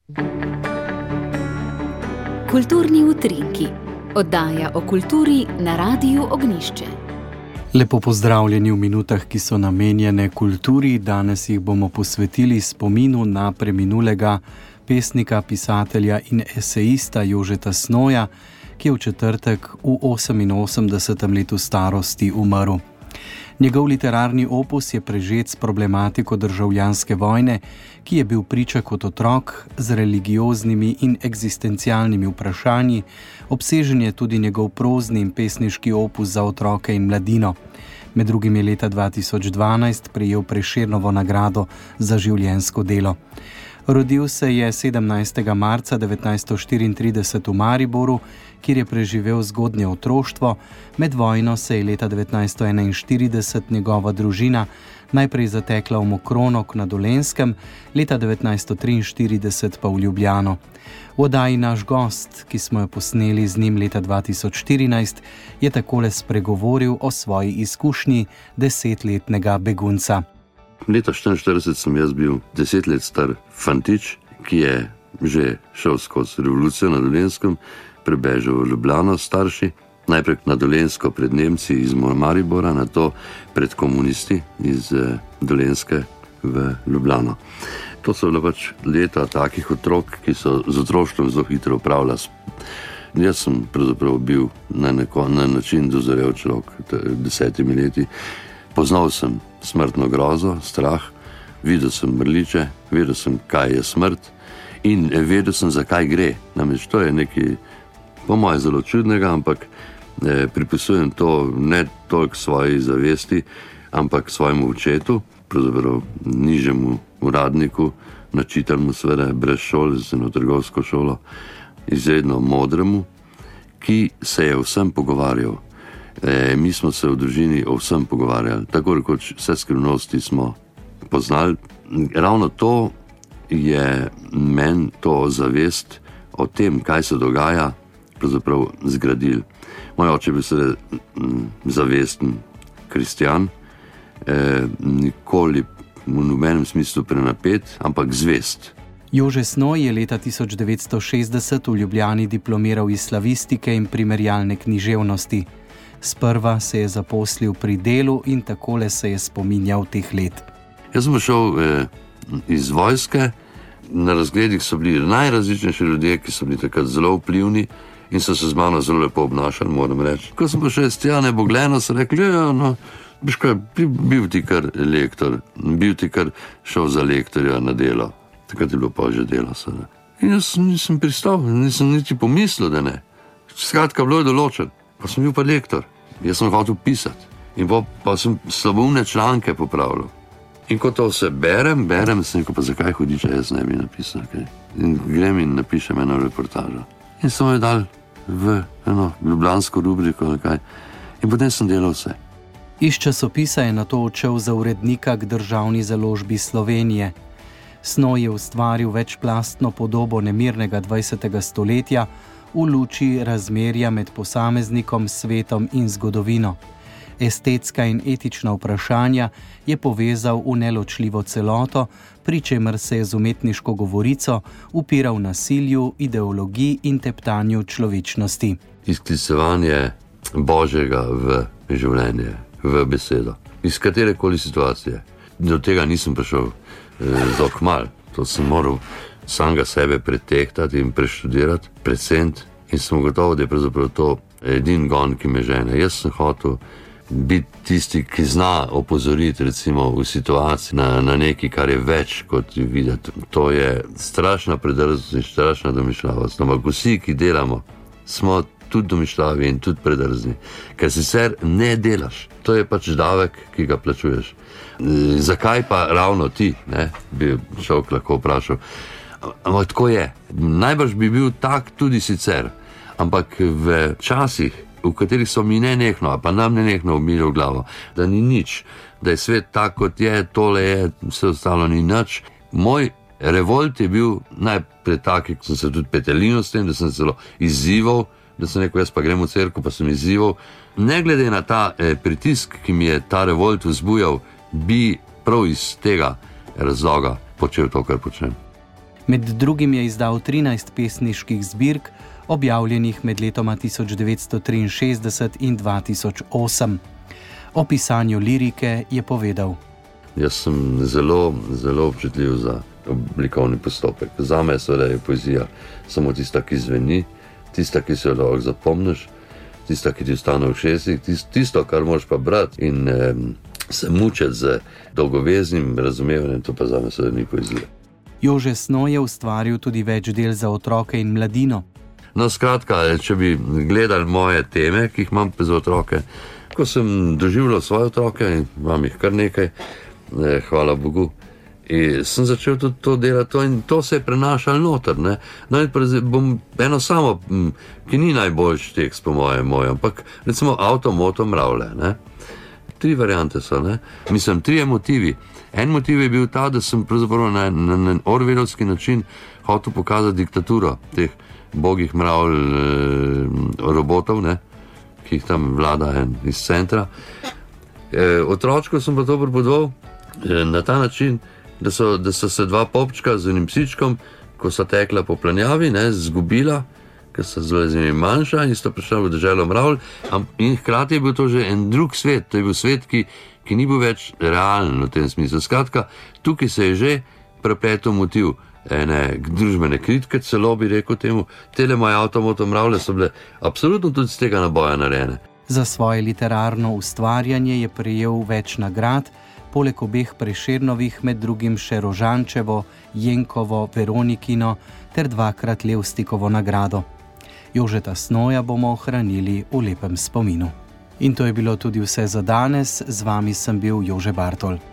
Kulturni utrinki. Oddaja o kulturi na Radiu Ognjišče. Lepo pozdravljeni v minutah, ki so namenjene kulturi. Danes jih bomo posvetili spominu na preminulega pesnika, pisatelja in esejista Jožeta Snoja, ki je v četrtek v 88. letu starosti umrl. Njegov literarni opus je prežet s problematiko državljanske vojne, ki je bil priča kot otrok z religioznimi in eksistencialnimi vprašanji. Obsežen je tudi njegov prozni in pesniški opus za otroke in mladino. Med drugim je leta 2012 prejel Prešernovo nagrado za življenjsko delo. Rodil se je 17. marca 1934 v Mariboru, kjer je preživel zgodnje otroštvo. Med vojno se je leta 1941 njegova družina najprej zatekla v Mokronog na Dolenjskem, leta 1943 pa v Ljubljano. V oddaji Naš gost, ki smo jo posneli z njim leta 2014, je takole spregovoril o svoji izkušnji 10-letnega begunca. Leta 1944 sem jaz bil 10 let star fantič, ki je že šel skozi revolucijo na Dolenjskem, prebežal v Ljubljano starši, najprej na Dolenjsko pred Nemci iz Maribora, nato pred komunisti iz Dolenjske v Ljubljano. To so bila pač leta takih otrok, ki so z otroštvom zelo hitro upravljali. Jaz sem pravzaprav bil na način dozorel človek 10 leti. Poznal sem smrtno grozo, strah, videl sem mrliče, vedel sem, kaj je smrt in vedel sem, zakaj gre. Namreč to je nekaj, po moje, zelo čudnega, ampak pripisujem to ne toliko svoji zavesti, ampak svojemu očetu, pravzaprav nižjemu uradniku, načitanemu seveda, brez šol, z eno trgovsko šolo, izredno modremu, ki se je o vsem pogovarjal. Mi smo se v družini o vsem pogovarjali, tako rekoč vse skrivnosti smo poznali. Ravno to je meni to zavest o tem, kaj se dogaja, pravzaprav zgradil. Moj oče je bil seveda zavesten kristjan, nikoli v nobenem smislu prenapet, ampak zvest. Jože Snoj je leta 1960 v Ljubljani diplomiral iz slavistike in primerjalne književnosti. Sprva se je zaposlil pri Delu in takole se je spominjal teh let. Jaz sem šel iz vojske, na razgledih so bili najrazličnejši ljudje, ki so bili takrat zelo vplivni in so se z mano zelo lepo obnašali, moram reči. Ko sem pa še Stjane Bogleno, so rekli, biš kaj, bil ti kar lektor, bil ti kar šel za lektorja na delo. Takrat je bilo pa že delo, seveda. In jaz nisem pristal, nisem niti pomislil, da ne. Skratka, bilo je določen. Pa sem bil pa lektor, jaz sem hotel pisati in pa sem slaboumne članke popravljal. In ko to vse berem, sem rekel, pa zakaj hudiča jaz ne bi napisal, kaj? In grem in napišem eno reportažo. In sem jo dal v eno ljubljansko rubriko ali kaj. In potem sem delal vse. Iz časopisa je nato odšel za urednika k Državni založbi Slovenije. Snoj je ustvaril večplastno podobo nemirnega 20. stoletja, v luči razmerja med posameznikom, svetom in zgodovino. Estetska in etična vprašanja je povezal v neločljivo celoto, pri čemer se je z umetniško govorico upiral nasilju, ideologiji in teptanju človečnosti. Izklicevanje Božjega v življenje, v besedo, iz katerekoli situacije. Do tega nisem prišel zelo kmalu, to sem moral samega sebe pretehtati in preštudirati, predvsem, in sem gotovo, da je pravzaprav to edin gon, ki me žene. Jaz sem hotel biti tisti, ki zna opozoriti recimo v situaciji na nekaj, kar je več kot videti. To je strašna predrznost in strašna domišljavost. Ampak vsi, ki delamo, smo tudi domišljavi in tudi predrzni, ker sicer ne delaš. To je pač davek, ki ga plačuješ. Zakaj pa ravno ti, ne, bi človek lahko vprašal. Ampak tako je. Najbrž bi bil tak tudi sicer, ampak v časih, v katerih so mi nenehno, pa nam nenehno umili v glavo, da ni nič, da je svet tak, kot je, tole je, vse ostalo ni nič. Moj revolt je bil najprej tak, ki sem se tudi petelinil s tem, da sem celo izzival, da sem rekel, jaz pa grem v cerkev, pa sem izzival. Ne glede na ta pritisk, ki mi je ta revolt vzbujal, bi prav iz tega razloga počel to, kar počnem. Med drugim je izdal 13 pesniških zbirk, objavljenih med letoma 1963 in 2008. O pisanju lirike je povedal: Jaz sem zelo, zelo občutljiv za oblikovni postopek. Zame je poezija samo tista, ki zveni, tista, ki se jo lahko zapomniš, tista, ki ti ostane v ušesih, tisto, kar moraš pa brati in se mučiti z dolgoveznim razumevanjem, to pa zame ni poezija. Jože Sno je ustvaril tudi več del za otroke in mladino. No, skratka, če bi gledali moje teme, ki jih imam za otroke, ko sem doživljal svoje otroke, imam jih kar nekaj, hvala Bogu, in sem začel tudi to delati in to se je prenašalo noter. No, in bom eno samo, ki ni najboljši tekst po mojem, ampak recimo Avto, moto, mravlje. 3 variante so, mislim, 3 motivi. En motiv je bil ta, da sem pravzaprav na orwellovski način hotel pokazati diktaturo teh bogih mravl robotov, ki jih tam vlada iz centra. Otročko sem pa to pripovedoval na ta način, da so se 2 popčka z enim psičkom, ko so tekla po planjavi, zgubila, ker so zelo manjša in sta prišla v deželo mravl. In hkrati je bil to že en drug svet, to je bil svet, ki ni bil več realen v tem smislu. Skratka, tukaj se je že prepletel motiv ene družbene kritike, celo bi rekel temu. Tele moje Avto, moto, mravlje so bile absolutno tudi z tega naboja narejene. Za svoje literarno ustvarjanje je prejel več nagrad, poleg obeh Prešernovih, med drugim še Rožančevo, Jenkovo, Veronikino ter 2-krat Levstikovo nagrado. Jožeta Snoja bomo ohranili v lepem spominu. In to je bilo tudi vse za danes, z vami sem bil Jože Bartol.